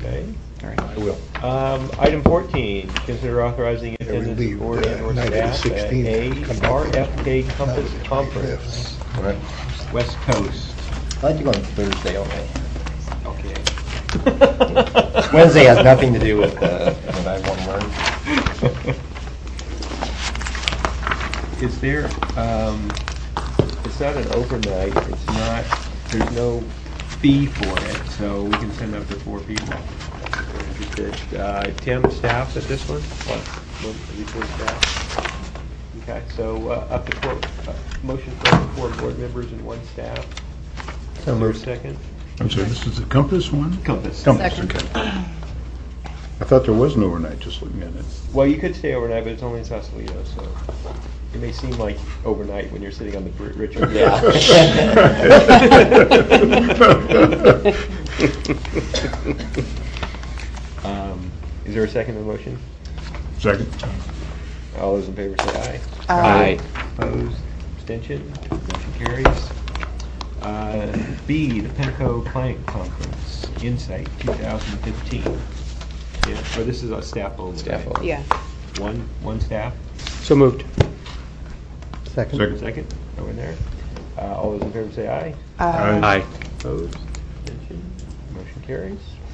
Okay. All right. I will. Item 14, consider authorizing attendance leave of board and or night at staff at 16, a come back to RFK Compass Night Conference, Right. West Coast. I'd like to go on Thursday only. Okay. Wednesday has nothing to do with what I want to learn. Is there, it's not an overnight, it's not, there's no fee for it, so we can send up to 4 people if they're interested. Tim, staff at this one? One of these 4 staff? Okay, so up to 4, motion for 4 board members and 1 staff. So Is there a moved. second? I'm sorry, this is the Compass one? Compass. Compass, Second. okay. I thought there was an overnight, just looking at it. Well, you could stay overnight, but it's only in Sausalito, so it may seem like overnight when you're sitting on the Richard. Is there a second to the motion? Second? All those in favor say aye. Aye. Opposed? Abstention? Motion carries. B, the Pinnacle Client Conference, Insight 2015. Yeah, or this is a staff only. Staff right? only. Yeah. One staff? So moved. Second. Second. Second? Go in there. All those in favor say aye. Aye. Opposed? Abstention? Motion carries.